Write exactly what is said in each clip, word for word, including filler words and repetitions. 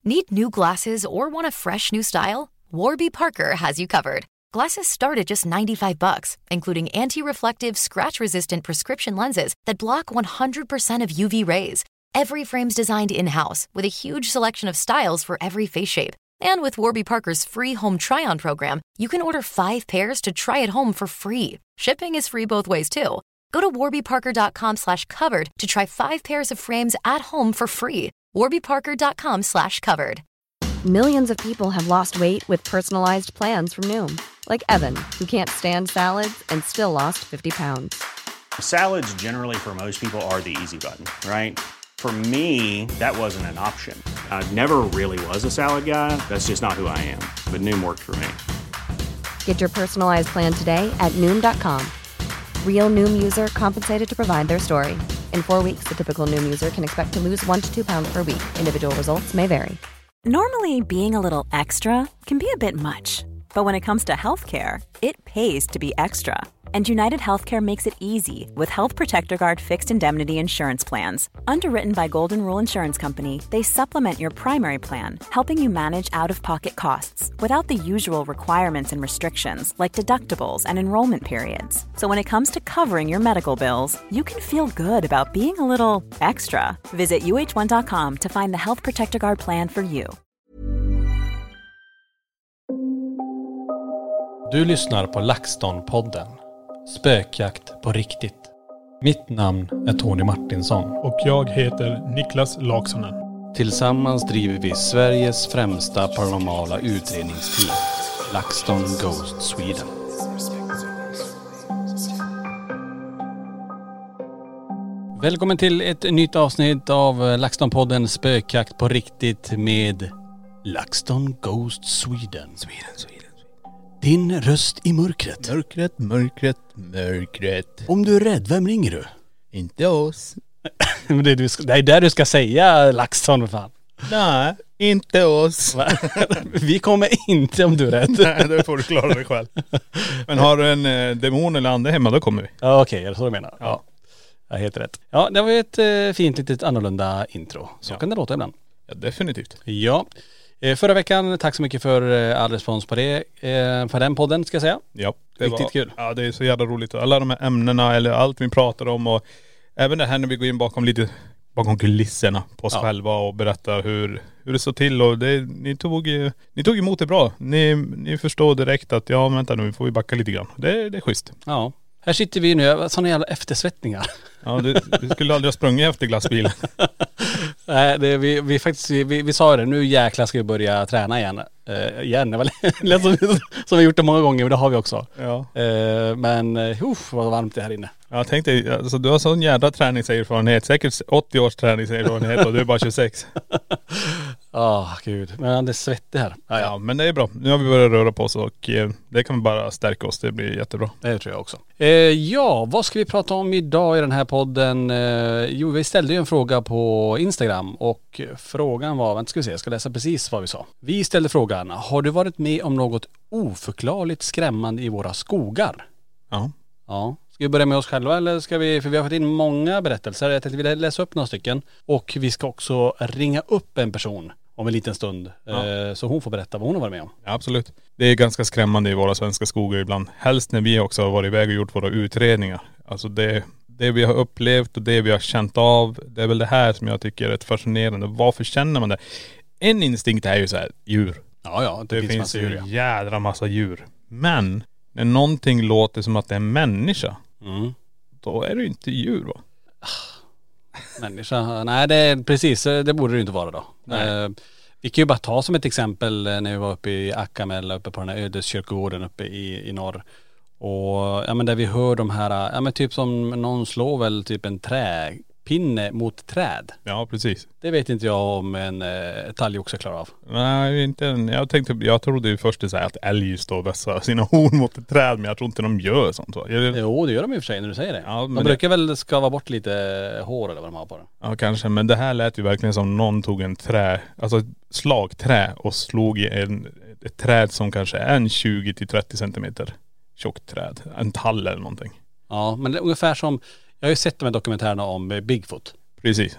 Need new glasses or want a fresh new style? Warby Parker has you covered. Glasses start at just ninety-five bucks, including anti-reflective, scratch-resistant prescription lenses that block one hundred percent of U V rays. Every frame's designed in-house with a huge selection of styles for every face shape. And with Warby Parker's free home try-on program, you can order five pairs to try at home for free. Shipping is free both ways, too. Go to warbyparker.com slash covered to try five pairs of frames at home for free. warbyparker.com slash covered. Millions of people have lost weight with personalized plans from Noom. Like Evan, who can't stand salads and still lost fifty pounds. Salads generally for most people are the easy button, right? For me, that wasn't an option. I never really was a salad guy. That's just not who I am. But Noom worked for me. Get your personalized plan today at Noom dot com. Real Noom user compensated to provide their story. In four weeks, the typical Noom user can expect to lose one to two pounds per week. Individual results may vary. Normally, being a little extra can be a bit much. But when it comes to healthcare, it pays to be extra. And United Healthcare makes it easy with Health Protector Guard fixed indemnity insurance plans. Underwritten by Golden Rule Insurance Company, they supplement your primary plan, helping you manage out-of-pocket costs without the usual requirements and restrictions like deductibles and enrollment periods. So when it comes to covering your medical bills, you can feel good about being a little extra. Visit U H one dot com to find the Health Protector Guard plan for you. Du lyssnar på LaxTon-podden. Spökjakt på riktigt. Mitt namn är Tony Martinsson. Och jag heter Niklas Laksonen. Tillsammans driver vi Sveriges främsta paranormala utredningsteam. LaxTon Ghost Sweden. Välkommen till ett nytt avsnitt av LaxTon-podden Spökjakt på riktigt med LaxTon Ghost Sweden. Sweden, Sweden. Din röst i mörkret. Mörkret, mörkret, mörkret. Om du är rädd, vem ringer du? Inte oss. Men det, är du, det är där du ska säga, LaxTon, fan. Nej, inte oss. Vi kommer inte om du är rädd. Nej, det får du klara dig själv. Men har du en eh, demon eller ande hemma, då kommer vi. Ja, okej, okay, är det så du menar? Ja. Jag helt rätt. Ja, det var ju ett eh, fint litet annorlunda intro. Så ja. Kan det låta ibland. Ja, definitivt. Ja. Förra veckan, tack så mycket för all respons på det, för den podden ska jag säga. Ja, det riktigt var, kul. Ja, det är så jävla roligt. Alla de här ämnena eller allt vi pratar om och även det här när vi går in bakom lite bakom kulisserna på oss ja. själva och berättar hur, hur det står till och det, ni, tog, ni tog emot det bra. Ni, ni förstår direkt att ja, vänta nu får vi backa lite grann. Det, det är schysst. Ja. Här sitter vi nu, sådana jävla eftersvettningar. Ja, du, du skulle aldrig ha sprungit efter glassbilen. Nej, det, vi, vi faktiskt, vi, vi sa det, nu jäklar ska vi börja träna igen. Uh, igen, det var lätt som, som vi gjort det många gånger, men det har vi också. Ja. Uh, men, uff, vad varmt det är här inne. Jag tänkte, alltså, du har sån jävla träningserfarenhet, säkert åttio års träningserfarenhet och du är bara tjugosex. Ja, oh, gud. Men det är svettigt här. Ja, ja, men det är bra. Nu har vi börjat röra på oss och eh, det kan bara stärka oss. Det blir jättebra. Det tror jag också. Eh, ja, vad ska vi prata om idag i den här podden? Eh, jo, vi ställde ju en fråga på Instagram och frågan var, vänta ska vi se, jag ska läsa precis vad vi sa. Vi ställde frågan, har du varit med om något oförklarligt skrämmande i våra skogar? Ja. Ja. Ska vi börja med oss själva eller ska vi, för vi har fått in många berättelser. Jag tänkte vi vill läsa upp några stycken. Och vi ska också ringa upp en person om en liten stund. Ja. Eh, så hon får berätta vad hon har varit med om. Ja, absolut. Det är ganska skrämmande i våra svenska skogar ibland. Helst när vi också har varit iväg och gjort våra utredningar. Alltså det, det vi har upplevt och det vi har känt av. Det är väl det här som jag tycker är rätt fascinerande. Varför känner man det? En instinkt är ju så här, djur. Ja, ja. Det, det finns, finns ju djur, ja. jädra massa djur. Men när någonting låter som att det är en människa. Mm. Då är det ju inte djur, va? Människa, nej det är precis, det borde det inte vara då. Eh, vi kan ju bara ta som ett exempel när vi var uppe i Akamella, uppe på den här ödeskyrkogården uppe i, i norr. Och ja men där vi hör de här, ja men typ som någon slår väl typ en träpinne mot träd. Ja, precis. Det vet inte jag om en eh, talgoxe klarar av. Nej, inte en, jag tänkte, jag trodde ju först så här att älg står och vässar sina horn mot ett träd, men jag tror inte de gör sånt. Va? Jag, jo, det gör de i och för sig när du säger det. Ja, de brukar det... väl skava bort lite hår eller vad de har på den. Ja, kanske, men det här lät ju verkligen som någon tog en trä, alltså ett slagträ och slog i en, ett träd som kanske är en tjugo till trettio centimeter tjockt träd. En tall eller någonting. Ja, men det är ungefär som, jag har ju sett de här dokumentärerna om Bigfoot. Precis.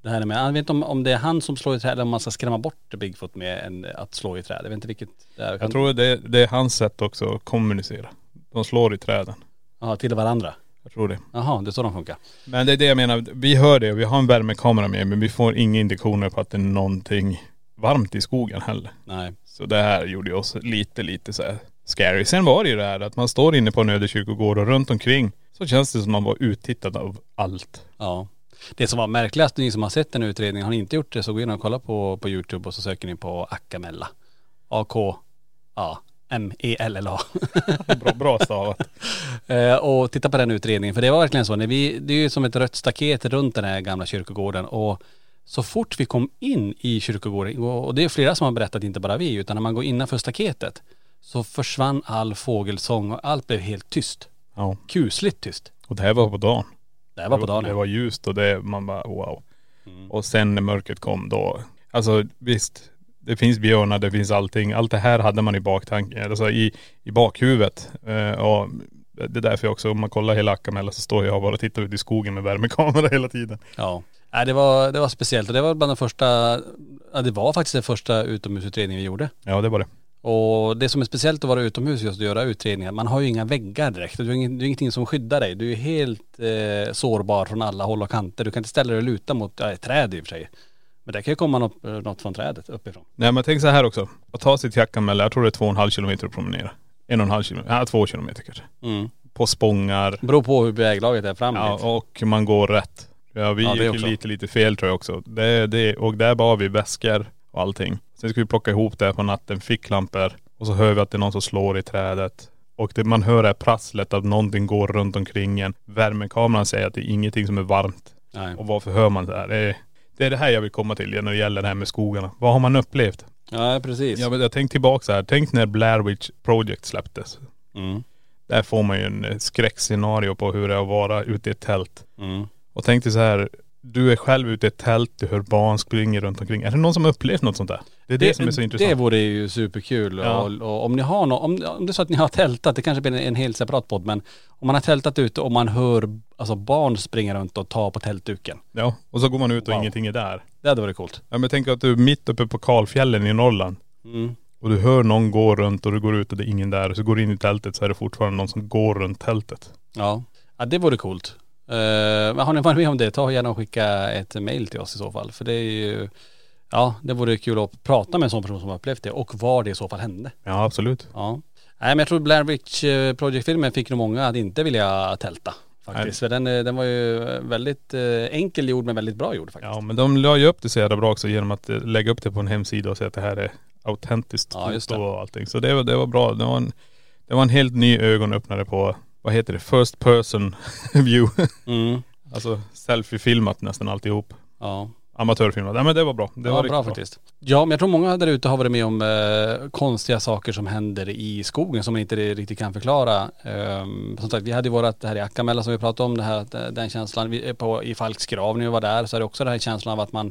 Det här är med, jag vet inte om, om det är han som slår i träd eller om man ska skrämma bort Bigfoot med en, att slå i träd. Jag vet inte vilket det är. Jag tror det, det är hans sätt också att kommunicera. De slår i träden. Ja, till varandra. Jag tror det. Jaha, det är så de funkar. Men det är det jag menar, vi hör det och vi har en värmekamera med, men vi får inga indikationer på att det är någonting varmt i skogen heller. Nej. Så det här gjorde oss lite, lite så här scary. Sen var det ju det här att man står inne på en ödekyrkogård och runt omkring så känns det som man var uttittad av allt. Ja. Det som var märkligast, ni som har sett den utredningen, har ni inte gjort det så gå in och kolla på, på YouTube och så söker ni på Akamella. A K A M E L L A. Bra, bra stavat. eh, och titta på den utredningen, för det var verkligen så. När vi, det är ju som ett rött staket runt den här gamla kyrkogården och så fort vi kom in i kyrkogården, och det är flera som har berättat, inte bara vi, utan när man går innanför staketet så försvann all fågelsång och allt blev helt tyst. Ja. Kusligt tyst. Och det här var på dagen. Det här var på dagen. Det var ljust och det, man bara wow. Mm. Och sen när mörkret kom då, alltså visst, det finns björnar, det finns allting. Allt det här hade man i baktanken, alltså i, i bakhuvudet. Uh, och det är därför också, om man kollar hela Akamella så står jag bara och tittar ut i skogen med värmekamera hela tiden. Ja. Nej, det var, det var speciellt och det var bland de första, ja, det var faktiskt den första utomhusutredningen vi gjorde. Ja, det var det. Och det som är speciellt att vara utomhus just att göra utredningar, man har ju inga väggar direkt. Du har, ing, du har ingenting som skyddar dig. Du är helt eh, sårbar från alla håll och kanter. Du kan inte ställa dig och luta mot ja, ett träd i och för sig. Men det kan ju komma något, något från trädet uppifrån. Nej, men tänk så här också. Att ta sig till Akamella, jag tror det är två och en halv kilometer att promenera. En och en halv kilometer, ja två kilometer kanske. Mm. På spångar. Beror på hur väglaget är fram. Ja, och man går rätt. Ja, vi ja, gick lite, lite fel tror jag också. Det, det, och där bar vi väskor och allting. Sen ska vi plocka ihop det här på natten, ficklampor. Och så hör vi att det är någon som slår i trädet. Och det man hör är prasslet att någonting går runt omkring en. Värmekameran säger att det är ingenting som är varmt. Nej. Och varför hör man det här? Det är, det är det här jag vill komma till när det gäller det här med skogarna. Vad har man upplevt? Ja, precis. Jag, jag tänkte tillbaka så här. Tänk när Blair Witch Project släpptes. Mm. Där får man ju en skräckscenario på hur det är att vara ute i ett tält. Mm. Och tänk dig så här. Du är själv ute i ett tält, du hör barn springer runt omkring. Är det någon som har upplevt något sånt där? Det är det, det som är så intressant. Det vore ju superkul. Ja. Och, och om ni har något, om, om det är så att ni har tältat, det kanske blir en, en helt separat podd, men om man har tältat ute och man hör alltså barn springa runt och ta på tältduken. Ja, och så går man ut och wow. Ingenting är där. Det hade varit coolt. Ja, men tänk att du är mitt uppe på Kalfjällen i Norrland. Mm. Och du hör någon gå runt och du går ut och det är ingen där. Och så går du in i tältet så är det fortfarande någon som går runt tältet. Ja, ja det vore coolt. Uh, har ni varit med om det, ta gärna och skicka ett mail till oss i så fall. För det är ju, ja det vore kul att prata med en sån person som har upplevt det och var det i så fall hände. Ja, absolut. Ja. Nej, men jag tror Blair Witch Project-filmen fick nog många att inte vilja tälta faktiskt. Nej. För den, den var ju väldigt enkel gjord men väldigt bra gjord faktiskt. Ja, men de la ju upp det så jävla bra också genom att lägga upp det på en hemsida och säga att det här är autentiskt. Ja, just det. Och allting. Så det var, det var bra. Det var, en, det var en helt ny ögonöppnare på, vad heter det? First person view. Mm. Alltså selfie-filmat nästan alltihop. Ja. Amatörfilmat. Nej men det var bra. Det ja, var bra, bra faktiskt. Ja, men jag tror många där ute har varit med om eh, konstiga saker som händer i skogen som man inte riktigt kan förklara. Um, som sagt, vi hade ju vårat det här i Akamella som vi pratade om, det här, den känslan vi, på, i Falks grav när vi var där, så är det också den här känslan av att man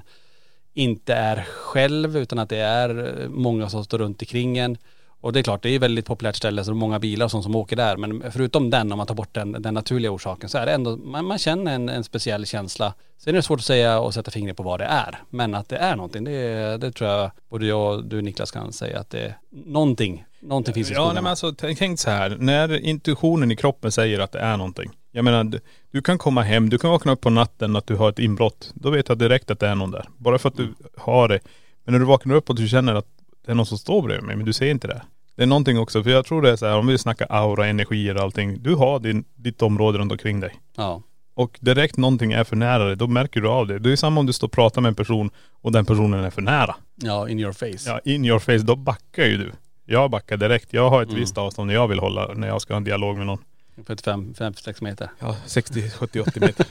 inte är själv utan att det är många som står runt omkring en. Och det är klart, det är väldigt populärt ställe så det är många bilar och sånt som åker där. Men förutom den, om man tar bort den, den naturliga orsaken, så är det ändå, man, man känner en, en speciell känsla. Sen är det svårt att säga och sätta fingret på vad det är. Men att det är någonting, det, det tror jag både jag och du Niklas kan säga att det är någonting. Någonting finns i skogen. Ja, nej, men alltså tänk så här, när intuitionen i kroppen säger att det är någonting. Jag menar, du kan komma hem, du kan vakna upp på natten att du har ett inbrott. Då vet jag direkt att det är någon där. Bara för att du har det. Men när du vaknar upp och du känner att det är någon som står bredvid mig, men du ser inte det. Det är någonting också, för jag tror det är så här, om vi snackar aura, energier och allting. Du har din, ditt område runt omkring dig. Ja. Och direkt någonting är för nära dig, då märker du av det. Det är samma om du står och pratar med en person och den personen är för nära. Ja, in your face. Ja, in your face, då backar ju du. Jag backar direkt. Jag har ett mm. visst avstånd när jag vill hålla, när jag ska ha en dialog med någon. För ett fem, fem, sex meter. Ja, sextio, sjuttio, åttio meter.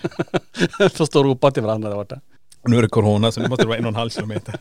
Får stå och ropa till varandra där borta. Nu är det corona så nu måste det vara en och en halv kilometer.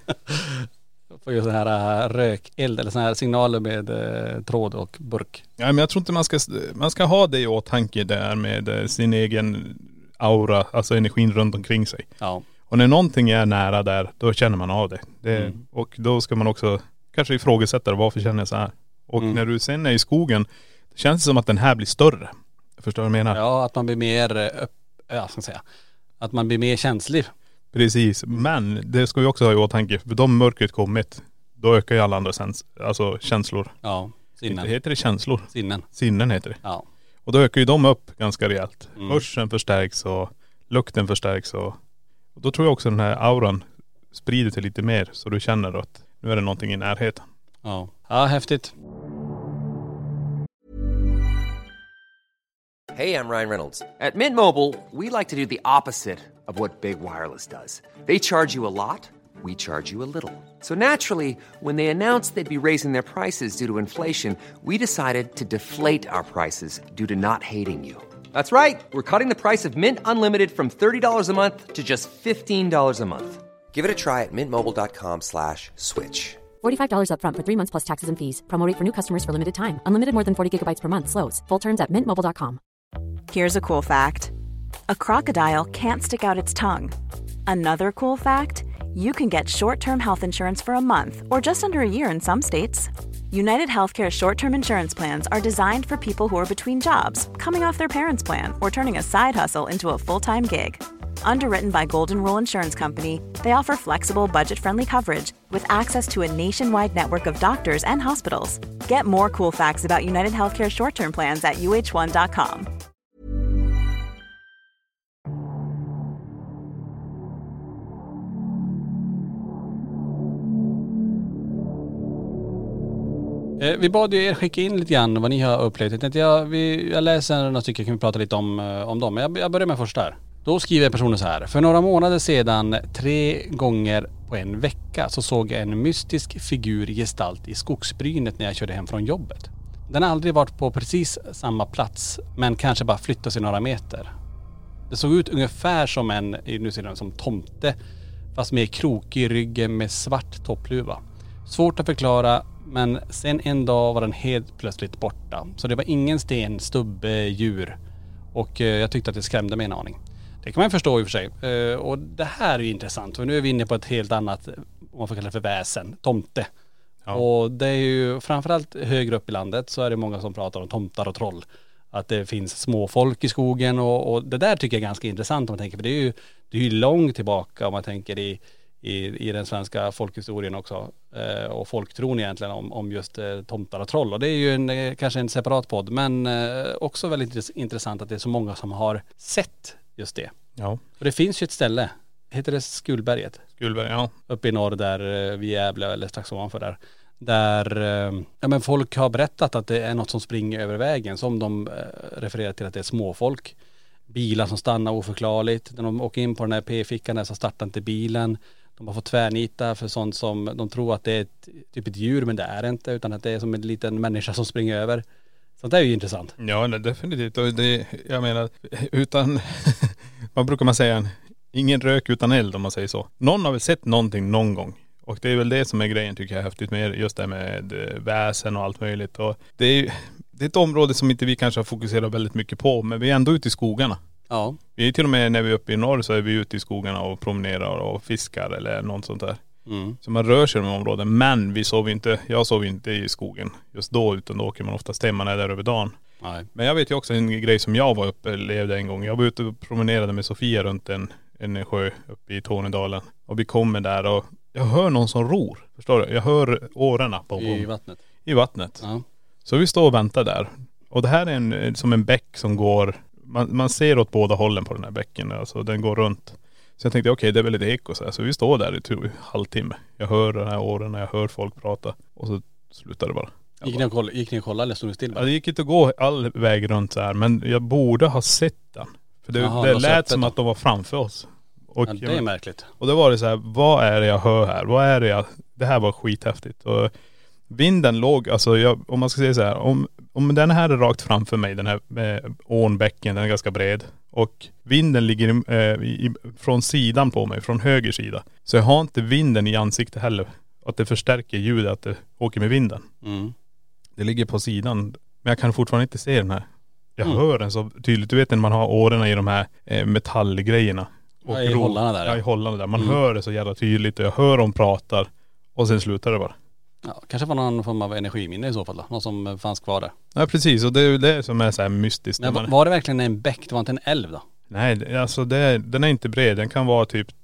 Får ju sån här rökeld eller sån här signaler med eh, tråd och burk. Ja, men jag tror inte man ska, man ska ha det i åtanke där med sin egen aura, alltså energin runt omkring sig. Ja. Och när någonting är nära där, då känner man av det. det mm. Och då ska man också kanske ifrågasätta varför känner jag så här. Och mm. när du sen är i skogen, det känns det som att den här blir större. Jag förstår vad jag menar. Ja, att man blir mer, ja, ska jag säga, att man blir mer känslig. Precis, men det ska vi också ha i åtanke. För de mörkret kommit, då ökar ju alla andra sens, alltså känslor. Ja, sinnen. Heter det känslor? Sinnen. Sinnen heter det. Ja. Och då ökar ju de upp ganska rejält. Mm. Hörseln förstärks och lukten förstärks. Och, och då tror jag också den här auran sprider sig lite mer. Så du känner att nu är det någonting i närheten. Ja, ja häftigt. Hey, I'm Ryan Reynolds. At Mint Mobile, we like to do the opposite of what Big Wireless does. They charge you a lot, we charge you a little. So naturally, when they announced they'd be raising their prices due to inflation, we decided to deflate our prices due to not hating you. That's right. We're cutting the price of Mint Unlimited from thirty dollars a month to just fifteen dollars a month. Give it a try at mintmobile.com slash switch. forty-five dollars up front for three months plus taxes and fees. Promo rate for new customers for limited time. Unlimited more than forty gigabytes per month. Slows full terms at mint mobile dot com. Here's a cool fact. A crocodile can't stick out its tongue. Another cool fact, you can get short-term health insurance for a month or just under a year in some states. United Healthcare short-term insurance plans are designed for people who are between jobs, coming off their parents' plan, or turning a side hustle into a full-time gig. Underwritten by Golden Rule Insurance Company, they offer flexible, budget-friendly coverage with access to a nationwide network of doctors and hospitals. Get more cool facts about United Healthcare short-term plans at u h one dot com. Vi bad ju er skicka in lite grann vad ni har upplevt. Jag, tänkte, jag, vi, jag läser några stycken, kan vi prata lite om, om dem. Jag, jag börjar med första här. Då skriver personen så här. För några månader sedan, tre gånger på en vecka, så såg jag en mystisk figur i gestalt i skogsbrynet när jag körde hem från jobbet. Den har aldrig varit på precis samma plats, men kanske bara flyttat sig några meter. Det såg ut ungefär som en, nu ser den som tomte, fast med krokig i ryggen med svart toppluva. Svårt att förklara, men sen en dag var den helt plötsligt borta. Så det var ingen sten, stubbe, djur. Och eh, jag tyckte att det skrämde mig en aning. Det kan man förstå i och för sig. Eh, och det här är ju intressant. För nu är vi inne på ett helt annat, om man får kalla det för väsen, tomte. Ja. Och det är ju framförallt högre upp i landet så är det många som pratar om tomtar och troll. Att det finns små folk i skogen och, och det där tycker jag är ganska intressant om man tänker. För det är ju, det är ju långt tillbaka om man tänker i I, i den svenska folkhistorien också eh, och folktron egentligen om, om just eh, tomtar och troll. Och det är ju en, eh, kanske en separat podd, men eh, också väldigt intressant att det är så många som har sett just det. Ja. Och det finns ju ett ställe, heter det Skulberget? Skulberg, ja. Uppe i norr där eh, vid Gävle eller strax ovanför där. Där eh, ja, men folk har berättat att det är något som springer över vägen, som de eh, refererar till att det är småfolk. Bilar som stannar oförklarligt. När de åker in på den här p-fickan där så startar inte bilen. De har fått tvärnita för sånt som de tror att det är ett, typ ett djur, men det är inte, utan att det är som en liten människa som springer över. Så det är ju intressant. Ja, definitivt. Och det, jag menar, utan, vad brukar man säga, ingen rök utan eld om man säger så. Någon har väl sett någonting någon gång. Och det är väl det som är grejen tycker jag är häftigt med just det med väsen och allt möjligt. Och det är, det är ett område som inte vi kanske har fokuserat väldigt mycket på, men vi är ändå ute i skogarna. Ja. Vi är till och med när vi är uppe i norr så är vi ute i skogarna och promenerar och fiskar eller något sånt där. Mm. Så man rör sig i de områden. Men vi sov inte, jag sov inte i skogen just då, utan då åker man oftast hem, man är där över dagen. Nej. Men jag vet ju också en grej som jag var uppe levde en gång. Jag var ute och promenerade med Sofia runt en, en sjö uppe i Tornedalen. Och vi kommer där och jag hör någon som ror. Förstår du? Jag hör årorna på I vattnet. I vattnet. Ja. Så vi står och väntar där. Och det här är en, som en bäck som går, man, man ser åt båda hållen på den här bäcken. Alltså den går runt. Så jag tänkte okej, okay, det är väl ett eko så här. Så vi står där i typ halvtimme. Jag hör den här åren, jag hör folk prata. Och så slutar det bara. Gick ni och kolla, gick ni och kolla eller stod ni still? Ja, det gick inte att gå all väg runt så här. Men jag borde ha sett den. För det, Jaha, det det lät som då. att de var framför oss. Och ja, det är märkligt. Och då var det så här, vad är det jag hör här? Vad är det jag, det här var skithäftigt. Och vinden låg, alltså jag, om man ska säga så här, om, om den här är rakt framför mig, den här med ånbäcken, den är ganska bred. Och vinden ligger eh, i, från sidan på mig, från höger sida. Så jag har inte vinden i ansiktet heller. Att det förstärker ljudet, att det åker med vinden. Mm. Det ligger på sidan, men jag kan fortfarande inte se den här. Jag Mm. hör den så tydligt. Du vet när man har årorna i de här eh, metallgrejerna. Och ja, i ro, hållarna där. Ja, i hållarna där. Man Mm. hör det så jävla tydligt och jag hör dem pratar. Och sen slutar det bara. Ja, kanske var någon form av energiminne i så fall då. Någon som fanns kvar där. Ja, precis. Och det är ju det som är så här mystiskt. Men man... var det verkligen en bäck? Det var inte en älv då? Nej, alltså det, den är inte bred. Den kan vara typ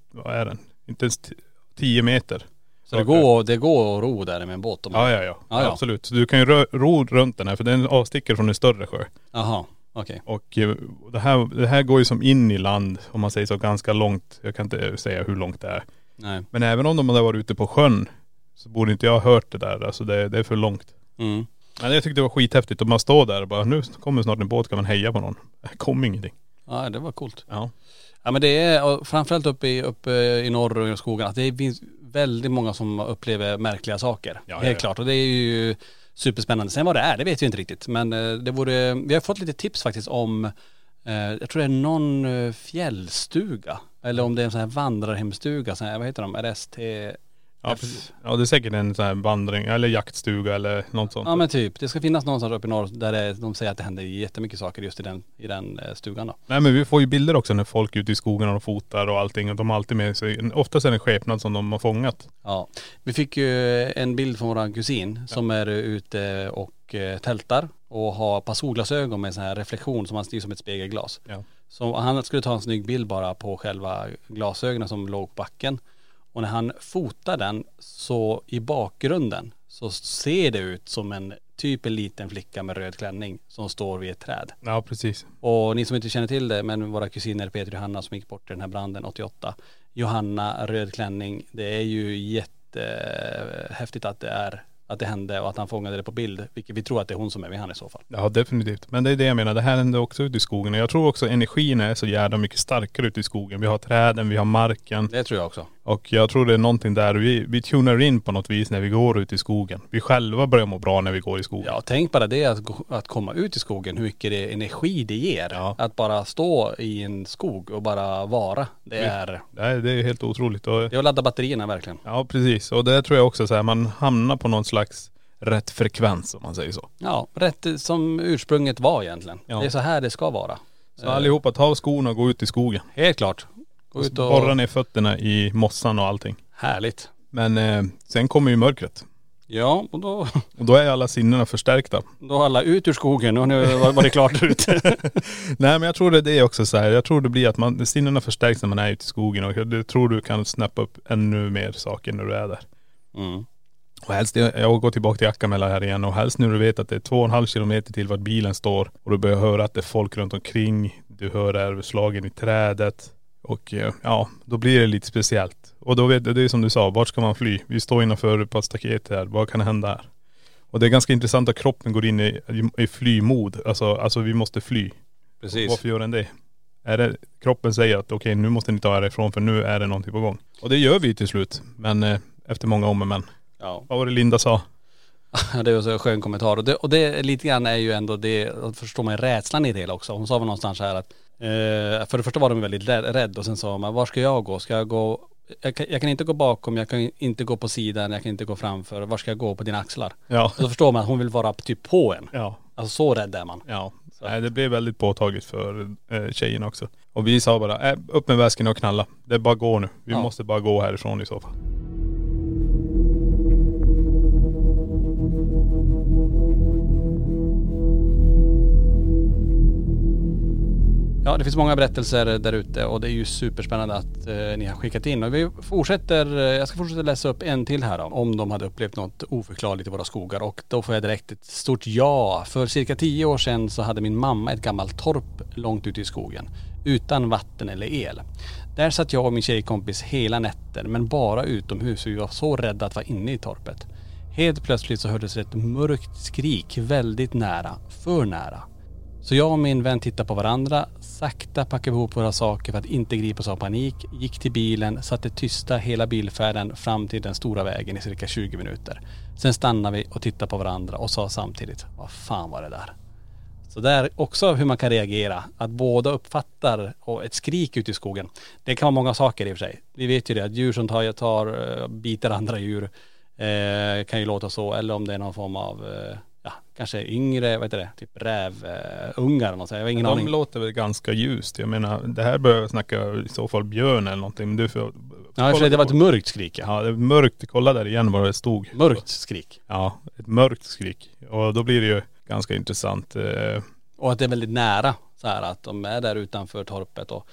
vad är den? Inte ens tio meter. Så det går, det går att ro där med en båt? Om ja, ja, ja, ja, ja. Absolut. Så du kan ju ro, ro runt den här för den avsticker från en större sjö. Jaha, okej. Okay. Och eh, det här, det här går ju som in i land, om man säger så, ganska långt. Jag kan inte säga hur långt det är. Nej. Men även om de hade varit ute på sjön så borde inte jag ha hört det där. Alltså det, det är för långt. Mm. Men jag tyckte det var skithäftigt. Om man står där och bara, nu kommer snart en båt, kan man heja på någon. Det kom ingenting. Ja, det var coolt. Ja. Ja, men det är, och framförallt uppe i, uppe i norr och i skogen, att det finns väldigt många som upplever märkliga saker. Ja, helt ja, ja. klart. Och det är ju superspännande. Sen vad det är, det vet vi inte riktigt. Men det vore, vi har fått lite tips faktiskt om, eh, jag tror det är någon fjällstuga. Eller om det är en sån här vandrarhemstuga, sån här, vad heter de? R S T... Ja, ja, det är säkert en sån här vandring eller jaktstuga eller något sånt. Ja, men typ. Det ska finnas någonstans uppe i norr där det, de säger att det händer jättemycket saker just i den, i den stugan då. Nej, men vi får ju bilder också när folk är ute i skogen och fotar och allting. Och de har alltid med sig, oftast är det en skepnad som de har fångat. Ja, vi fick ju en bild från våran kusin ja. som är ute och tältar och har par solglasögon med en sån här reflektion som han styr som ett spegelglas. Ja. Så han skulle ta en snygg bild bara på själva glasögonen som låg på backen. Och när han fotar den så i bakgrunden så ser det ut som en typ en liten flicka med röd klänning som står vid ett träd. Ja, precis. Och ni som inte känner till det, men våra kusiner Peter och Johanna som gick bort i den här branden åttioåtta. Johanna, röd klänning, det är ju jättehäftigt att det är att det hände och att han fångade det på bild. Vilket vi tror att det är hon som är med han i så fall. Ja, definitivt. Men det är det jag menar. Det här händer också ute i skogen. Och jag tror också energin är så jävla mycket starkare ute i skogen. Vi har träden, vi har marken. Det tror jag också. Och jag tror det är någonting där. Vi, vi tunar in på något vis när vi går ut i skogen. Vi själva börjar må bra när vi går i skogen. Ja, tänk bara det att, att komma ut i skogen. Hur mycket det, energi det ger. Ja. Att bara stå i en skog och bara vara. Det är... Det är, det är helt otroligt. Och, det är att ladda batterierna verkligen. Ja, precis. Och det tror jag också så här, man hamnar på någon slags rätt frekvens om man säger så. Ja, rätt som ursprunget var egentligen. Ja. Det är så här det ska vara. Så allihopa, ta av skorna och gå ut i skogen. Helt klart. Gå ut och... borra ner fötterna i mossan och allting. Härligt. Men eh, sen kommer ju mörkret. Ja, och då... Och då är alla sinnena förstärkta. Då alla ut ur skogen och nu var det klart ut. Nej, men jag tror det är det också så här. Jag tror det blir att man, sinnena förstärks när man är ute i skogen. Och jag tror du kan snappa upp ännu mer saker när du är där. Mm. Och helst, jag går tillbaka till Akkamela här igen och helst när du vet att det är två och en halv kilometer till vart bilen står och du börjar höra att det är folk runt omkring, du hör överslagen i trädet och ja, då blir det lite speciellt. Och då vet du, det är som du sa, vart ska man fly? Vi står innanför på staketet här, vad kan hända här? Och det är ganska intressant att kroppen går in i, i flymod, alltså, alltså vi måste fly. Precis. Varför gör den det? Är det kroppen säger att okej, okay, nu måste ni ta er ifrån för nu är det någonting på gång. Och det gör vi till slut, men eh, efter många om och men. Ja. Vad var det Linda sa? Det var så en skön kommentar. Och det, och det lite grann är ju ändå det, att förstå man rädslan i det hela också. Hon sa väl någonstans här att eh, för det första var de väldigt rädd och sen sa man, var ska jag gå? Ska jag gå, jag kan, jag kan inte gå bakom, jag kan inte gå på sidan, jag kan inte gå framför. Var ska jag gå? På dina axlar? Ja. Och då förstår man att hon vill vara typ på en. Ja. Alltså så rädd är man. Ja. Nej, det blev väldigt påtagligt för eh, tjejerna också. Och vi sa bara, äh, upp med väskan och knalla. Det är bara gå nu. Vi ja. måste bara gå härifrån i så fall. Ja, det finns många berättelser där ute och det är ju superspännande att eh, ni har skickat in. Och vi fortsätter, jag ska fortsätta läsa upp en till här då, om de hade upplevt något oförklarligt i våra skogar. Och då får jag direkt ett stort ja. För cirka tio år sedan så hade min mamma ett gammalt torp långt ute i skogen. Utan vatten eller el. Där satt jag och min tjejkompis hela nätter, men bara utomhus. Vi var så rädda att vara inne i torpet. Helt plötsligt så hördes ett mörkt skrik väldigt nära, för nära. Så jag och min vän tittade på varandra, sakta packade ihop våra saker för att inte gripas av panik, gick till bilen, satte tysta hela bilfärden fram till den stora vägen i cirka tjugo minuter. Sen stannade vi och tittade på varandra och sa samtidigt, vad fan var det där? Så där också hur man kan reagera, att båda uppfattar och ett skrik ute i skogen. Det kan vara många saker i och för sig. Vi vet ju det, att djur som tar, tar biter andra djur eh, kan ju låta så, eller om det är någon form av... Eh, Ja, kanske yngre, vad heter det, typ rävungar eller något. Jag har ingen de aning. De låter väl ganska ljust. Jag menar, det här börjar jag snacka i så fall björn eller någonting. Men du får, ja, för det var ett mörkt skrik. Ja, ja det var mörkt. Kolla där igen vad det stod. Mörkt skrik. Ja, ett mörkt skrik. Och då blir det ju ganska intressant. Och att det är väldigt nära så här, att de är där utanför torpet och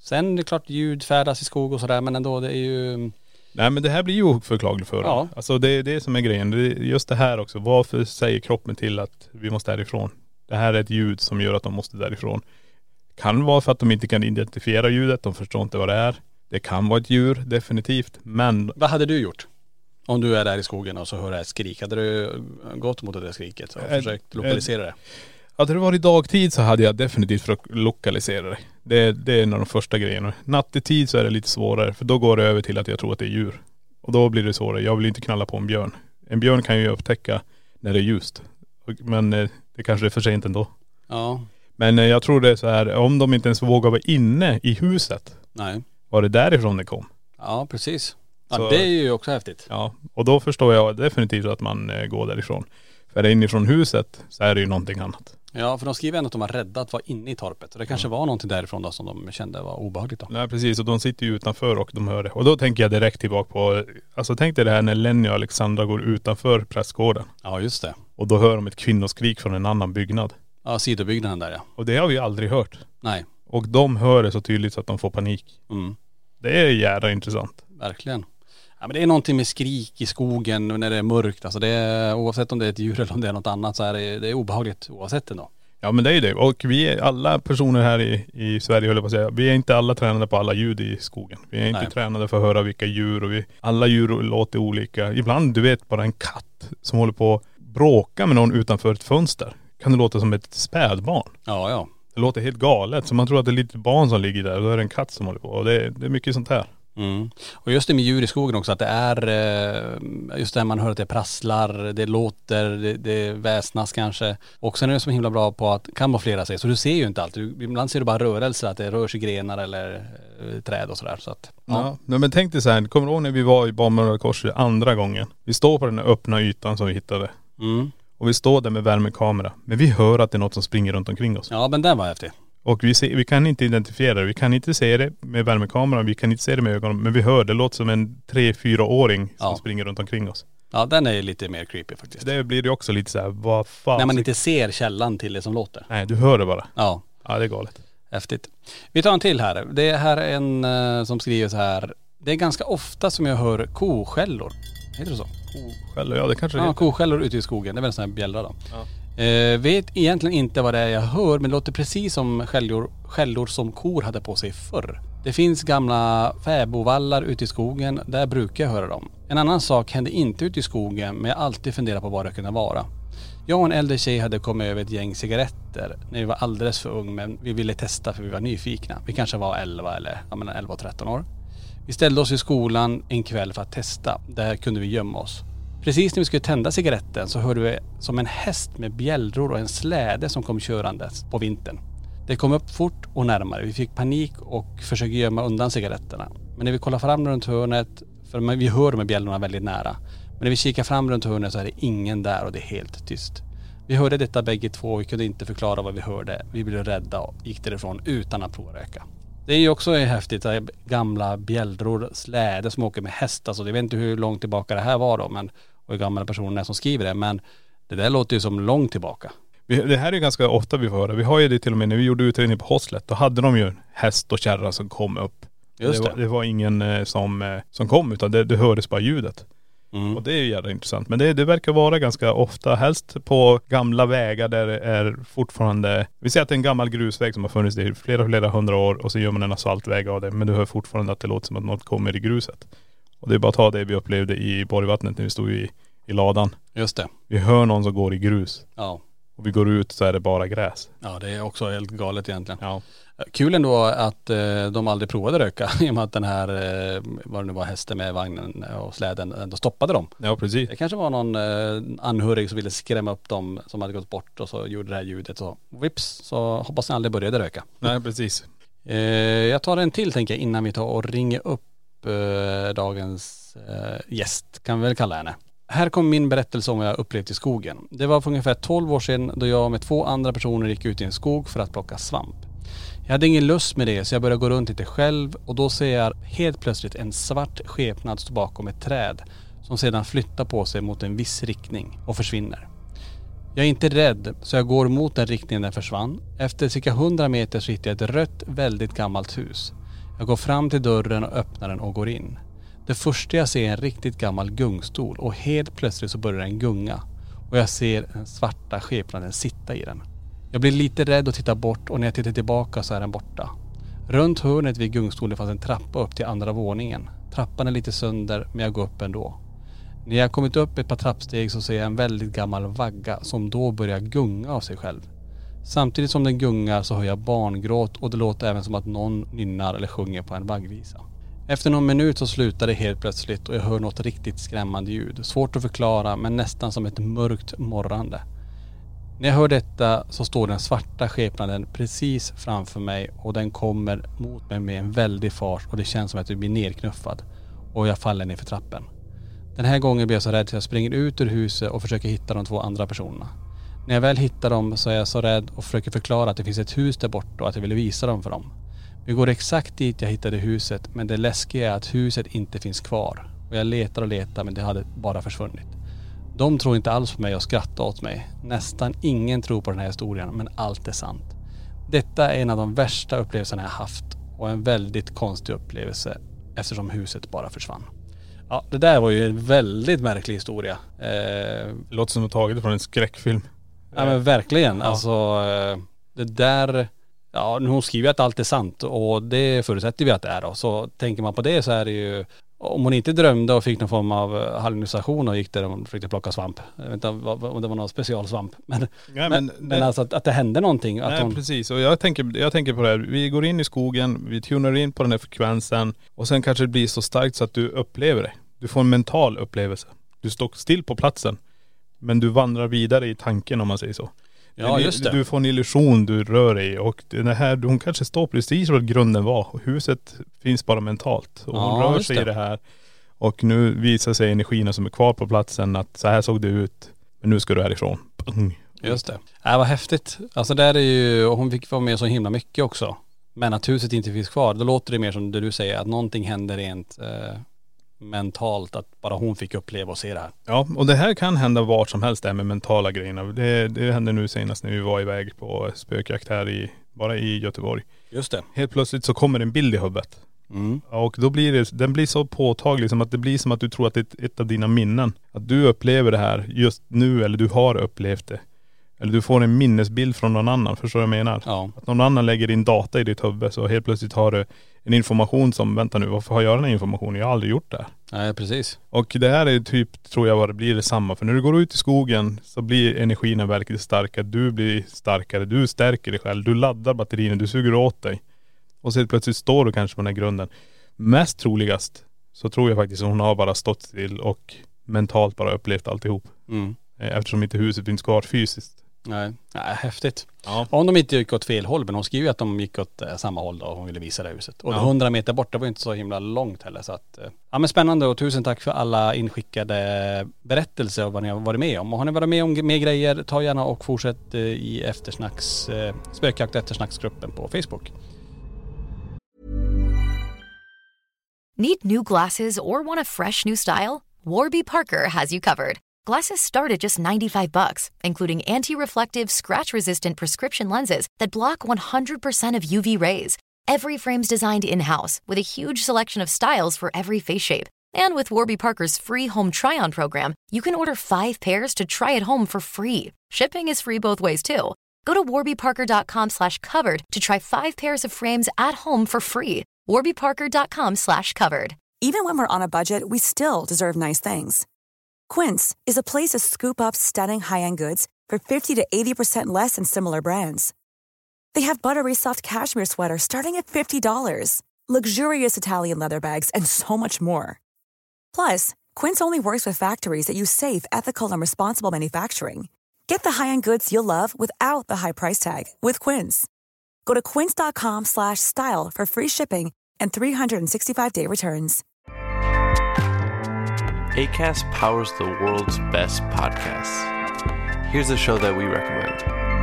Sen är det klart ljud färdas i skog och sådär, men ändå det är ju... Nej men det här blir ju oförklarligt för Ja. dem. Alltså det är det som är grejen. Det är just det här också. Varför säger kroppen till att vi måste därifrån? Det här är ett ljud som gör att de måste därifrån. Kan vara för att de inte kan identifiera ljudet. De förstår inte vad det är. Det kan vara ett djur, definitivt. Men... Vad hade du gjort? Om du är där i skogen och så hör du ett skrik. Hade du gått mot det där skriket och Äh, försökt lokalisera det? Hade det varit dagtid så hade jag definitivt försökt lokalisera det. Det, det är en av de första grejerna. Nattetid så är det lite svårare. För då går det över till att jag tror att det är djur. Och då blir det svårare. Jag vill inte knalla på en björn. En björn kan ju upptäcka när det är ljust. Men eh, det kanske är för sent ändå. Ja. Men eh, jag tror det är så här. Om de inte ens vågar vara inne i huset. Nej. Var det därifrån det kom? Ja, precis. Ja, Så- det är ju också häftigt. Ja. Och då förstår jag definitivt att man eh, går därifrån. För det inifrån huset så är det ju någonting annat. Ja, för de skriver ändå att de var rädda att vara inne i torpet. Så det kanske var någonting därifrån då som de kände var obehagligt då. Nej precis, och de sitter ju utanför och de hör det. Och då tänker jag direkt tillbaka på, alltså tänk dig det här när Lenny och Alexandra går utanför prästgården. Ja, just det. Och då hör de ett kvinnoskrik från en annan byggnad. Ja, sidobyggnaden där ja. Och det har vi aldrig hört. Nej. Och de hör det så tydligt så att de får panik. Mm. Det är jävla intressant. Verkligen. Ja, men det är någonting med skrik i skogen när det är mörkt. Alltså det är, oavsett om det är ett djur eller om det är något annat så är det, det är obehagligt oavsett ändå. Ja men det är ju det. Och vi är alla personer här i, i Sverige, höll jag på att säga. Vi är inte alla tränade på alla ljud i skogen. Vi är inte Nej. tränade för att höra vilka djur och vi, alla djur låter olika. Ibland, du vet, bara en katt som håller på att bråka med någon utanför ett fönster. Kan det låta som ett spädbarn. Ja, ja. Det låter helt galet. Så man tror att det är lite barn som ligger där och då är det en katt som håller på. Och det, det är mycket sånt här. Mm. Och just det med djur i skogen också, att det är eh, just det här man hör att det prasslar, det låter, det, det väsnas kanske. Och sen är det så himla bra på att kamouflera sig, så du ser ju inte allt. Du, ibland ser du bara rörelser, att det rör sig grenar eller eh, träd och sådär. Så att, ja. Ja. Nej, men tänk dig så här, kommer du ihåg när vi var i Barmaröda korset andra gången? Vi står på den här öppna ytan som vi hittade. Mm. Och vi står där med värmekamera. Men vi hör att det är något som springer runt omkring oss. Ja, men den var häftig. Och vi, ser, vi kan inte identifiera det. Vi kan inte se det med värmekameran. Vi kan inte se det med ögonen. Men vi hör det. Det låter som en tre, fyra-åring som Ja. springer runt omkring oss. Ja, den är ju lite mer creepy faktiskt. Det blir det också lite så här, vad fan. När man inte ser källan till det som låter. Nej, du hör det bara. Ja, Ja, det är galet. häftigt. Vi tar en till här. Det är här en eh, som skriver så här. Det är ganska ofta som jag hör koskällor. Heter det så? Skäller, ja det kanske det Ja, heter. koskällor ute i skogen. Det är väl en sån här bjällra då. Ja. Eh, vet egentligen inte vad det är jag hör, men det låter precis som skällor, skällor som kor hade på sig förr. Det finns gamla fäbovallar ute i skogen, där brukar jag höra dem. En annan sak hände inte ute i skogen, men jag alltid funderar på vad det kunde vara. Jag och en äldre tjej hade kommit över ett gäng cigaretter när vi var alldeles för ung, men vi ville testa för vi var nyfikna. Vi kanske var elva eller ja, men elva och tretton år. Vi ställde oss i skolan en kväll för att testa. Där kunde vi gömma oss. Precis när vi skulle tända cigaretten så hörde vi som en häst med bjällror och en släde som kom körandes på vintern. Det kom upp fort och närmare. Vi fick panik och försökte gömma undan cigaretterna. Men när vi kollar fram runt hörnet, för vi hör de här bjällrorna väldigt nära. Men när vi kikar fram runt hörnet så är det ingen där och det är helt tyst. Vi hörde detta bägge två och vi kunde inte förklara vad vi hörde. Vi blev rädda och gick därifrån utan att prova röka. Det är ju också häftigt, gamla bjällror, släde som åker med hästar. Så jag vet inte hur långt tillbaka det här var då, men, och hur gamla personer som skriver det. Men det där låter ju som långt tillbaka. Vi, det här är ju ganska ofta vi får höra. Vi har ju det till och med när vi gjorde utredning på Hoslet. Då hade de ju häst och kärra som kom upp. Just det. det. Var, det var ingen eh, som, eh, som kom utan det, det hördes bara ljudet. Mm. Och det är ju jävla intressant. Men det, det verkar vara ganska ofta, helst på gamla vägar där det är fortfarande, vi säger att det är en gammal grusväg som har funnits i flera, flera hundra år och så gör man en asfaltväg av det. Men du hör fortfarande att det låter som att något kommer i gruset. Och det är bara att ta det vi upplevde i Borgvattnet när vi stod i, i ladan. Just det. Vi hör någon som går i grus. Ja. Och vi går ut så är det bara gräs. Ja, det är också helt galet egentligen. Ja. Kul ändå att eh, de aldrig provade röka i och med att den här, eh, vad det nu var, hästen med vagnen och släden ändå stoppade dem. Ja, precis. Det kanske var någon eh, anhörig som ville skrämma upp dem som hade gått bort och så gjorde det här ljudet så vips så hoppas ni aldrig började röka. Nej, precis. Eh, jag tar en till tänker jag innan vi tar och ringer upp eh, dagens eh, gäst, kan vi väl kalla henne. Här kommer min berättelse om vad jag upplevt i skogen. Det var för ungefär tolv år sedan då jag med två andra personer gick ut i en skog för att plocka svamp. Jag hade ingen lust med det så jag började gå runt lite själv och då ser jag helt plötsligt en svart skepnad stå bakom ett träd som sedan flyttar på sig mot en viss riktning och försvinner. Jag är inte rädd så jag går mot den riktningen den försvann. Efter cirka hundra meter så hittar jag ett rött väldigt gammalt hus. Jag går fram till dörren och öppnar den och går in. Det första jag ser är en riktigt gammal gungstol och helt plötsligt så börjar den gunga. Och jag ser den svarta skepnaden sitta i den. Jag blir lite rädd och tittar bort och när jag tittar tillbaka så är den borta. Runt hörnet vid gungstolen fanns en trappa upp till andra våningen. Trappan är lite sönder men jag går upp ändå. När jag kommit upp ett par trappsteg så ser jag en väldigt gammal vagga som då börjar gunga av sig själv. Samtidigt som den gungar så hör jag barngråt och det låter även som att någon nynnar eller sjunger på en vaggvisa. Efter någon minut så slutar det helt plötsligt och jag hör något riktigt skrämmande ljud. Svårt att förklara men nästan som ett mörkt morrande. När jag hör detta så står den svarta skepnaden precis framför mig och den kommer mot mig med en väldig fart och det känns som att jag blir nerknuffad och jag faller ner för trappen. Den här gången blir jag så rädd så jag springer ut ur huset och försöker hitta de två andra personerna. När jag väl hittar dem så är jag så rädd och försöker förklara att det finns ett hus där borta och att jag vill visa dem för dem. Vi går exakt dit jag hittade huset men det läskiga är att huset inte finns kvar. Och jag letar och letar men det hade bara försvunnit. De tror inte alls på mig och skrattar åt mig. Nästan ingen tror på den här historien men allt är sant. Detta är en av de värsta upplevelserna jag haft och en väldigt konstig upplevelse eftersom huset bara försvann. Ja, det där var ju en väldigt märklig historia. Eh, Låter som att taget från en skräckfilm. Ja men verkligen. Ja. Alltså det där, ja hon skriver att allt är sant och det förutsätter vi att det är då. Så tänker man på det så är det ju, om hon inte drömde och fick någon form av hallucination och gick där och försökte plocka svamp. Jag vet inte om det var någon specialsvamp. Men, Ja, men, men, men alltså att, att det hände någonting. Att nej, hon... precis. Och jag tänker, jag tänker på det här. Vi går in i skogen, vi tunar in på den här frekvensen och sen kanske det blir så starkt så att du upplever det. Du får en mental upplevelse. Du står still på platsen men du vandrar vidare i tanken om man säger så. Ja, just det. Du får en illusion du rör dig i och det här, hon kanske står precis vad grunden var. Och huset finns bara mentalt. Och hon Ja, rör just sig det. i det här. Och nu visar sig energierna som är kvar på platsen att så här såg det ut. Men nu ska du härifrån. Pung. Just det. Äh, vad häftigt. Alltså där är ju, och hon fick vara med så himla mycket också. Men att huset inte finns kvar, då låter det mer som det du säger, att någonting händer rent eh, mentalt, att bara hon fick uppleva och se det här. Ja, och det här kan hända vart som helst det här med mentala grejerna. Det, det hände nu senast när vi var iväg på spökjakt här i, bara i Göteborg. Just det. Helt plötsligt så kommer en bild i huvudet. Mm. Och då blir det, den blir så påtaglig som att det blir som att du tror att det är ett av dina minnen. Att du upplever det här just nu eller du har upplevt det. Eller du får en minnesbild från någon annan, förstår du vad jag menar? Ja. Att någon annan lägger in data i ditt huvud så helt plötsligt har du en information som, vänta nu, varför har jag den här informationen? Jag har aldrig gjort det här. Nej, precis. Och det här är typ, tror jag vad det blir detsamma. För när du går ut i skogen så blir energierna verkligen starkare. Du blir starkare, du stärker dig själv, du laddar batterierna, du suger åt dig. Och så helt plötsligt står du kanske på den här grunden. Mest troligast så tror jag faktiskt att hon har bara stått still och mentalt bara upplevt alltihop. Mm. Eftersom inte huset finns kvar fysiskt. Nej, nej, häftigt. Ja. Om de inte gick åt fel håll, men hon skriver ju att de gick åt eh, samma håll då och hon ville visa det huset. Och Ja. hundra meter bort, det var ju inte så himla långt heller. Så att, eh, ja men spännande och tusen tack för alla inskickade berättelser och vad ni har varit med om. Och har ni varit med om mer grejer, ta gärna och fortsätt eh, i eftersnacks, eh, spökjakt och eftersnacksgruppen på Facebook. Need new glasses or want a fresh new style? Warby Parker has you covered. Glasses start at just ninety-five bucks, including anti-reflective, scratch-resistant prescription lenses that block one hundred percent of U V rays. Every frame's designed in-house with a huge selection of styles for every face shape. And with Warby Parker's free home try-on program, you can order five pairs to try at home for free. Shipping is free both ways too. Go to warbyparker.com slash covered to try five pairs of frames at home for free. warbyparker.com slash covered. Even when we're on a budget, we still deserve nice things. Quince is a place to scoop up stunning high-end goods for fifty to eighty percent less than similar brands. They have buttery soft cashmere sweaters starting at fifty dollars, luxurious Italian leather bags, and so much more. Plus, Quince only works with factories that use safe, ethical, and responsible manufacturing. Get the high-end goods you'll love without the high price tag with Quince. Go to quince.com slash style for free shipping and three sixty-five day returns. Acast powers the world's best podcasts. Here's a show that we recommend.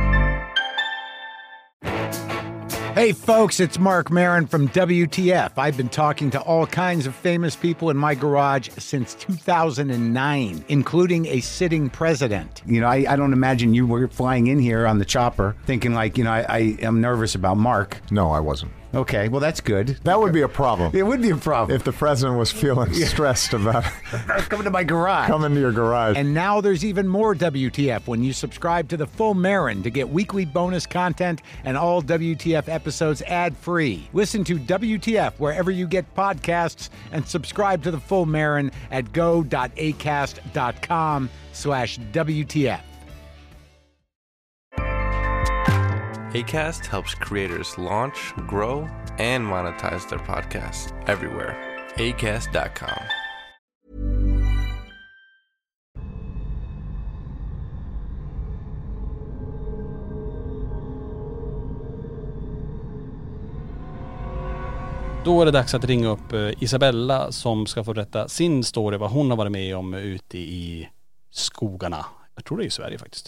Hey folks, it's Mark Maron from W T F. I've been talking to all kinds of famous people in my garage since two thousand nine, including a sitting president. You know, I, I don't imagine you were flying in here on the chopper thinking like, you know, I, I am nervous about Mark. No, I wasn't. Okay, well, that's good. That would be a problem. It would be a problem. If the president was feeling stressed about coming to my garage. Coming to your garage. And now there's even more W T F when you subscribe to the full Marin to get weekly bonus content and all W T F episodes ad-free. Listen to W T F wherever you get podcasts and subscribe to the full Marin at go.acast.com slash WTF. Acast helps creators launch, grow, and monetize their podcasts everywhere. acast dot com. Då är det dags att ringa upp Isabella som ska få berätta sin story, vad hon har varit med om ute i skogarna. Jag tror det är i Sverige faktiskt.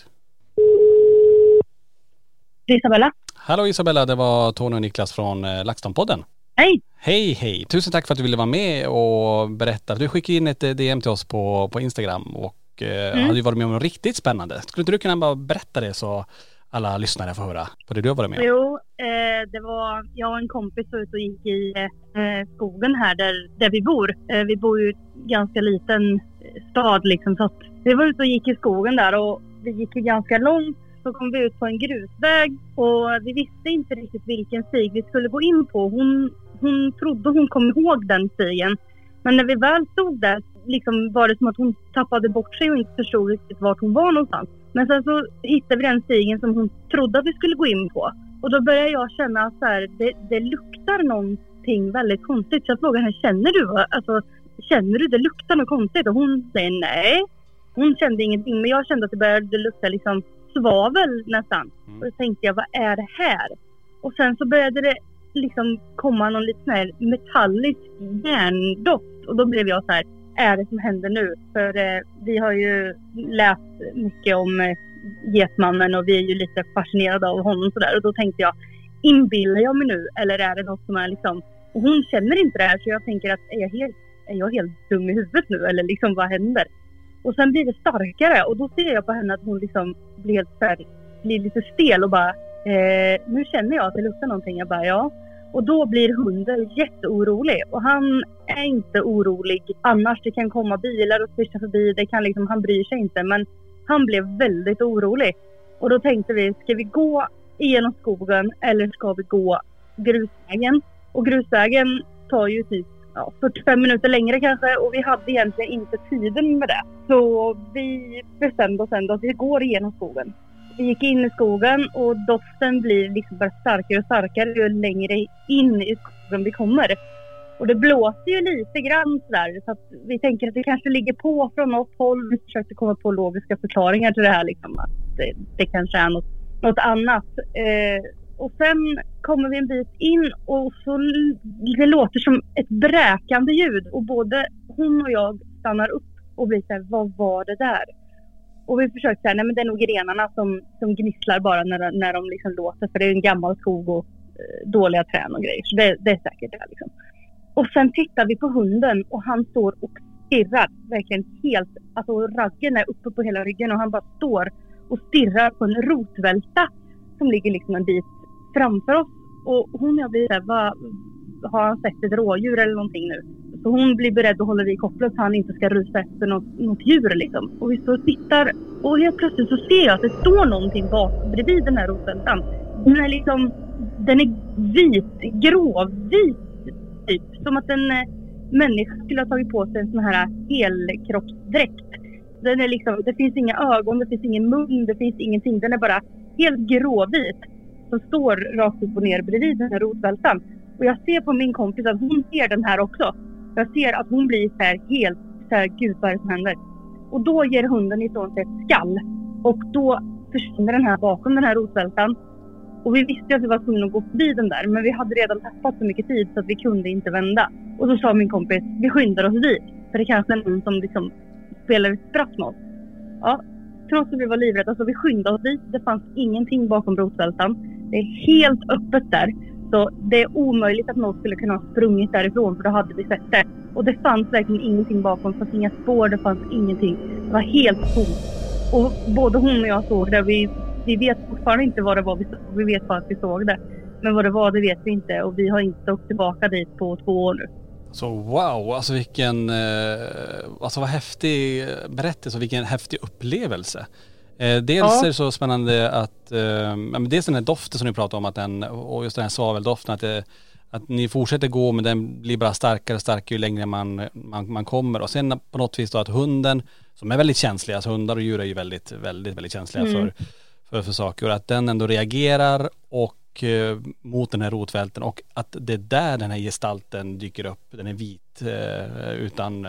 Isabella. Hallå Isabella, det var Tony och Niklas från eh, LaxTon-podden. Hej! Hej, hej. Tusen tack för att du ville vara med och berätta. Du skickade in ett D M till oss på, på Instagram och eh, mm. hade ju varit med om något riktigt spännande. Skulle inte du kunna bara berätta det så alla lyssnare får höra på det du har varit med om? Jo, eh, det var jag och en kompis ut och gick i eh, skogen här där, där vi bor. Eh, vi bor ju i en ganska liten stad liksom, så att vi var ute och gick i skogen där och vi gick ju ganska långt. Så kom vi ut på en grusväg och vi visste inte riktigt vilken stig vi skulle gå in på. Hon, hon trodde hon kom ihåg den stigen. Men när vi väl stod där liksom var det som att hon tappade bort sig och inte förstod riktigt vart hon var någonstans. Men sen så hittade vi den stigen som hon trodde att vi skulle gå in på. Och då började jag känna att så här, det, det luktar någonting väldigt konstigt. Så jag frågade henne, känner du? Alltså, känner du det luktar något konstigt? Och hon säger nej. Hon kände ingenting, men jag kände att det började lukta liksom svavel nästan. Och då tänkte jag, vad är det här? Och sen så började det liksom komma någon lite sån här metallisk järndoft. Och då blev jag så här, är det som händer nu? För eh, vi har ju läst mycket om eh, Getmannen och vi är ju lite fascinerade av honom sådär. Och då tänkte jag, inbillar jag mig nu? Eller är det något som är liksom... Och hon känner inte det här, så jag tänker att är jag helt, är jag helt dum i huvudet nu? Eller liksom, vad händer? Och sen blir det starkare och då ser jag på henne att hon liksom blir helt så här, blir lite stel och bara eh, nu känner jag att det luktar någonting. Jag bara ja. Och då blir hunden jätteorolig och han är inte orolig annars. Det kan komma bilar och svischa förbi. Det kan liksom, han bryr sig inte, men han blev väldigt orolig. Och då tänkte vi, ska vi gå igenom skogen eller ska vi gå grusvägen? Och grusvägen tar ju typ ja, fyrtiofem minuter längre kanske och vi hade egentligen inte tiden med det. Så vi bestämde oss ändå att vi går igenom skogen. Vi gick in i skogen och doften blir liksom bara starkare och starkare ju längre in i skogen vi kommer. Och det blåser ju lite grann sådär, så att vi tänker att det kanske ligger på från något håll. Vi försökte komma på logiska förklaringar till det här liksom, att det, det kanske är något, något annat. Eh, och sen kommer vi en bit in och så det låter som ett bräkande ljud. Och både hon och jag stannar upp och blir såhär, vad var det där? Och vi försöker säga, nej men det är nog grenarna som, som gnisslar bara när, när de liksom låter. För det är en gammal skog och eh, dåliga trän och grejer. Så det, det är säkert det här liksom. Och sen tittar vi på hunden och han står och stirrar. Verkligen helt, alltså raggen är uppe på hela ryggen och han bara står och stirrar på en rotvälta som ligger liksom en bit framför oss. Och hon och jag blir såhär, vad, har han sett ett rådjur eller någonting nu? Så hon blir beredd att hålla vid kopplet så han inte ska rusa efter något, något djur liksom. Och vi står och tittar och helt plötsligt så ser jag att det står någonting bak bredvid den här rotvältan. Den är liksom, den är vit, gråvit typ. Som att en eh, människa skulle ha tagit på sig en sån här helkroppsdräkt. Den är liksom, det finns inga ögon, det finns ingen mun, det finns ingenting. Den är bara helt gråvit. Som står rakt upp och ner bredvid den här rotvältan. Och jag ser på min kompis att hon ser den här också. Jag ser att hon blir så här helt så här, gud vad är det som händer? Och då ger hunden ifrån sig ett skall. Och då försvinner den här bakom den här rotvältan. Och vi visste att vi var tvungna att gå förbi den där. Men vi hade redan tappat så mycket tid så att vi kunde inte vända. Och då sa min kompis, vi skyndar oss dit. För det kanske är någon som liksom spelar ett spratt med oss. Ja, trots att vi var livrädda så vi skyndade oss dit. Det fanns ingenting bakom rotvältan. Det är helt öppet där. Så det är omöjligt att någon skulle kunna ha sprungit därifrån, för då hade vi sett det. Och det fanns verkligen ingenting bakom, det fanns inga spår, det fanns ingenting. Det var helt tomt. Och både hon och jag såg det, vi, vi vet fortfarande inte vad det var vi såg, vi vet bara att vi såg det. Men vad det var, det vet vi inte. Och vi har inte åkt tillbaka dit på två år nu. Så wow, alltså vilken, eh, alltså vad häftig berättelse och vilken häftig upplevelse. Eh, dels ja. är det så spännande att, eh, men dels den här doften som ni pratar om, att den, och just den här svaveldoften, att, det, att ni fortsätter gå men den blir bara starkare och starkare ju längre man, man, man kommer. Och sen på något vis då att hunden, som är väldigt känslig, alltså hundar och djur är ju väldigt, väldigt, väldigt känsliga mm. för, för, för saker. Och att den ändå reagerar och eh, mot den här rotvälten, och att det är där den här gestalten dyker upp. Den är vit eh, utan,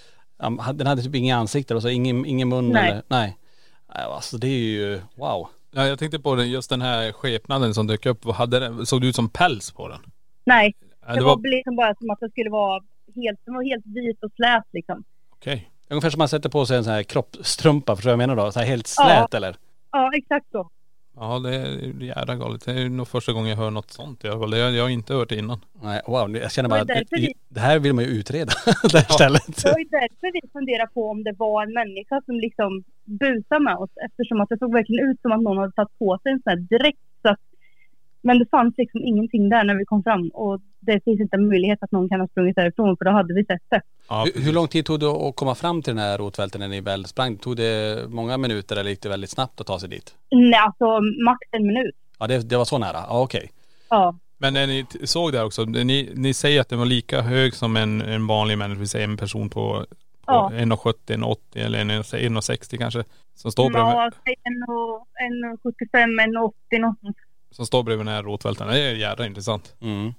eh, den hade typ inga ansikten och så ingen, ingen mun. Nej. Eller, nej. Alltså det är ju, wow. Ja, jag tänkte på den, just den här skepnaden som dök upp. Vad hade den, såg det ut som päls på den? Nej, det, det var, var liksom bara som att det skulle vara helt, den var helt vit och slät liksom. Okej. Okay. Ungefär som man sätter på sig en sån här kroppstrumpa, förstår jag menar då? Så här helt slät ja. eller? Ja, exakt så. Ja, det är jävla galet. Det är nog första gången jag hör något sånt i alla fall. Det har jag inte hört innan. Nej, wow. Jag känner bara att det, vi, det här vill man ju utreda. det här stället. Det var ju därför vi funderade på om det var en människa som liksom busade med oss. Eftersom att det såg verkligen ut som att någon hade tagit på sig en sån här direkt. Så att, men det fanns liksom ingenting där när vi kom fram. Och det finns inte en möjlighet att någon kan ha sprungit därifrån, för då hade vi sett det. Ja, hur, hur lång tid tog det att komma fram till den här rotvälten när ni väl sprang? Tog det många minuter eller gick det väldigt snabbt att ta sig dit? Nej, alltså max en minut. Ja, det, det var så nära. Ja, okej. Okay. Ja. Men när ni såg där också, ni, ni säger att den var lika hög som en, en vanlig människa, vi säger en person på, på ja. en komma sjuttio, en komma åttio eller en komma sextio kanske, som står bredvid. Ja, en komma sjuttiofem, en komma åttio någonstans. Som står bredvid den här rotvälten. Det är jävla intressant. Mm.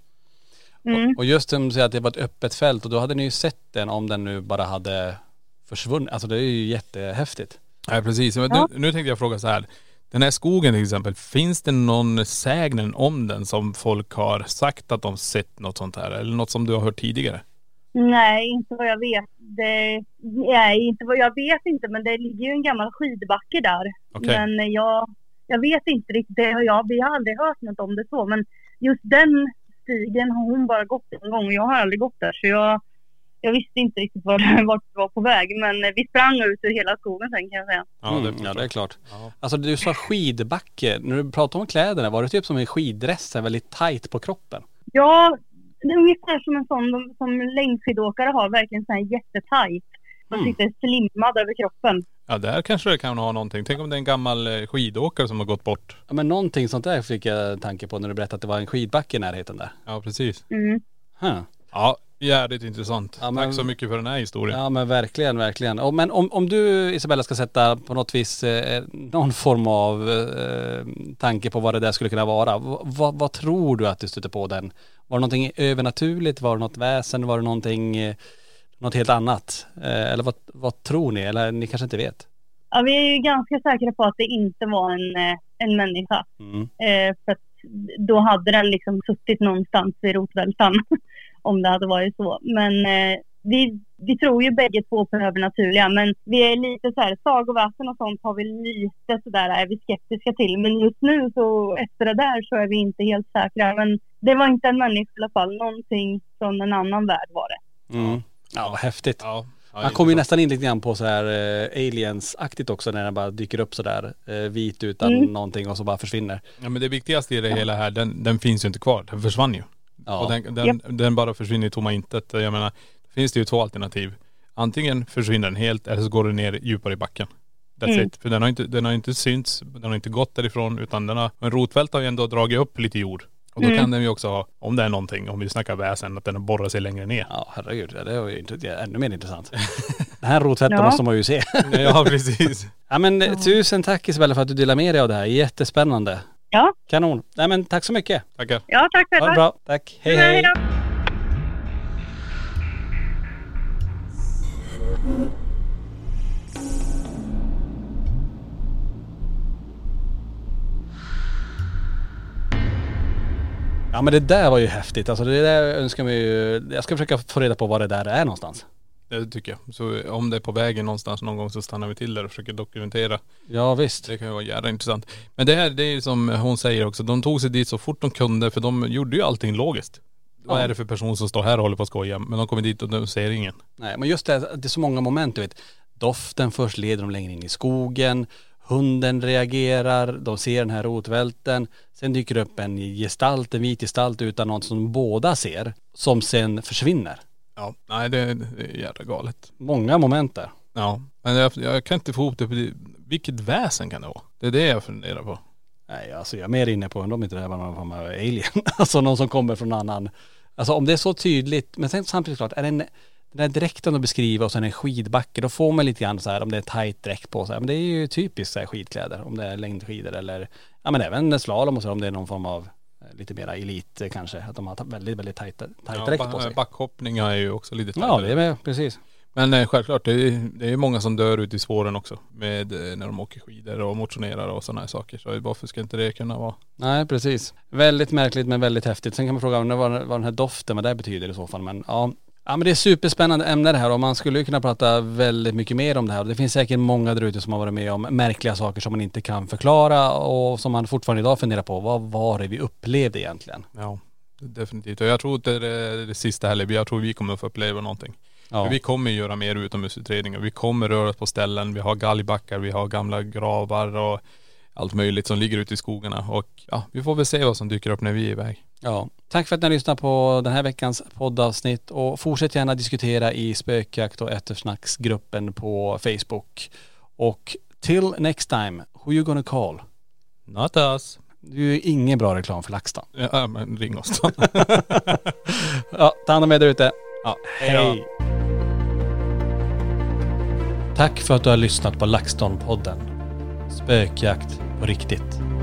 Mm. Och, och just som du säger att det var ett öppet fält, och då hade ni ju sett den om den nu bara hade försvunnit. Alltså det är ju jättehäftigt. Ja, precis. Men ja. nu, nu tänkte jag fråga så här. Den här skogen till exempel, finns det någon sägnen om den som folk har sagt att de sett något sånt här? Eller något som du har hört tidigare? Nej, inte vad jag vet. Det, nej, inte vad jag vet inte, men det ligger ju en gammal skidbacke där. Okay. Men jag, jag vet inte riktigt. Det har jag, vi har aldrig hört något om det så. Men just den stigen har hon bara gått en gång. Jag har aldrig gått där, så jag, jag visste inte riktigt vart var det var på väg. Men vi sprang ut ur hela skogen sen, kan jag säga. Ja, det, mm, ja, det är klart. Ja. Alltså du sa skidbacke. När du pratade om kläderna, var det typ som en skiddress, väldigt tajt på kroppen? Ja, det är ungefär som en sån som längdskidåkare har, verkligen så här jättetajt. Man Mm. sitter slimmad över kroppen. Ja, där kanske det kan ha någonting. Tänk om det är en gammal skidåkare som har gått bort. Ja, men någonting sånt där fick jag tanke på när du berättade att det var en skidbacke i närheten där. Ja, precis. Mm. Huh. Ja, jävligt intressant. Ja, men, tack så mycket för den här historien. Ja, men verkligen, verkligen. Och, men om, om du, Isabella, ska sätta på något vis eh, någon form av eh, tanke på vad det där skulle kunna vara. V- vad, vad tror du att du stötte på den? Var det någonting övernaturligt? Var det något väsen? Var det någonting, eh, något helt annat? Eh, eller vad, vad tror ni? Eller ni kanske inte vet? Ja, vi är ju ganska säkra på att det inte var en, en människa. Mm. Eh, för att då hade den liksom suttit någonstans i rotvältan. Om det hade varit så. Men eh, vi, vi tror ju bägge två på övernaturliga. Men vi är lite så här, sagoväsen och sånt har vi lite sådär, är vi skeptiska till. Men just nu så efter det där så är vi inte helt säkra. Men det var inte en människa i alla fall. Någonting från en annan värld var det. Mm. Ja, vad häftigt. Ja. Ja, Man kommer ju nästan in lite grann på så här eh, aliens-aktigt också, när den bara dyker upp så där eh, vit utan Mm. någonting och så bara försvinner. Ja, men det viktigaste i det hela här, den, den finns ju inte kvar. Den försvann ju. Ja. Och den, den, den bara försvinner i tomma intet. Jag menar, finns det ju två alternativ. Antingen försvinner den helt eller så går den ner djupare i backen. That's Mm. it. För den har inte, den har inte synts, den har inte gått därifrån, utan den har, en rotvält har ju ändå dragit upp lite jord. Och då Mm. kan den ju också ha, om det är någonting, om vi snackar väsen, att den har borrat sig längre ner. Ja, herregud. Det är ju inte, det är ännu mer intressant. Den här rotvälten Ja. måste man ju se. Ja, precis. Ja, men ja. Tusen tack Isabella för att du delar med dig av det här. Jättespännande. Ja. Kanon. Nej, men tack så mycket. Tackar. Ja, tack Ha det själva. bra. Tack. Hej, Ja, hej. hej då. Ja, men det där var ju häftigt. Alltså det där önskar man ju. Jag ska försöka få reda på vad det där är någonstans. Det tycker jag. Så om det är på vägen någonstans någon gång så stannar vi till där och försöker dokumentera. Ja, visst. Det kan ju vara jävla intressant. Men det här, det är ju som hon säger också. De tog sig dit så fort de kunde, för de gjorde ju allting logiskt. Vad Ja. är det för person som står här och håller på att skoja? Men de kommer dit och de ser ingen. Nej, men just det, det är så många moment, du vet. Doften först leder de längre in i skogen. Hunden reagerar, de ser den här rotvälten. Sen dyker det upp en gestalt, en vit gestalt utan någon som båda ser. Som sen försvinner. Ja, nej det, det är jävla galet. Många moment där. Ja, men jag, jag kan inte få ihop det. Vilket väsen kan det vara? Det är det jag funderar på. Nej, alltså jag är mer inne på om de inte det här var någon form av alien. Alltså någon som kommer från annan. Alltså om det är så tydligt. Men sen samtidigt klart, är det en, den där dräkten att beskriva och sen en skidbacke, då får man lite grann så här om det är tajt dräkt på sig. Men det är ju typiskt så här skidkläder. Om det är längdskidor eller, ja men även slalom och så, om det är någon form av lite mera elit kanske. Att de har väldigt, väldigt tajt, tajt ja, dräkt på sig. Backhoppningar är ju också lite tajt. Ja, det är med, precis. Men eh, självklart, det är, det är många som dör ute i svåren också. Med, eh, när de åker skidor och motionerar och sådana här saker. Så varför ska inte det kunna vara? Nej, precis. Väldigt märkligt men väldigt häftigt. Sen kan man fråga om det var, vad den här doften, vad det betyder i så fall. Men ja, ja men det är superspännande ämne det här och man skulle ju kunna prata väldigt mycket mer om det här. Det finns säkert många där ute som har varit med om märkliga saker som man inte kan förklara och som man fortfarande idag funderar på. Vad var det vi upplevde egentligen? Ja, definitivt. Och jag tror inte det är det sista heller. Jag tror vi kommer att få uppleva någonting. Ja. Vi kommer göra mer utomhusutredningar. Vi kommer röra oss på ställen. Vi har galgbackar, vi har gamla gravar och allt möjligt som ligger ute i skogarna. Och ja, vi får väl se vad som dyker upp när vi är iväg. Ja, tack för att ni har lyssnat på den här veckans poddavsnitt och fortsätt gärna diskutera i spökjakt och eftersnacksgruppen på Facebook. Och till next time, who you gonna call? Not us. Du är ingen bra reklam för LaxTon. Ja, men ring oss då. Ja, ta hand om er där ute. Ja, hej. hej. Tack för att du har lyssnat på LaxTon-podden. Spökjakt på riktigt.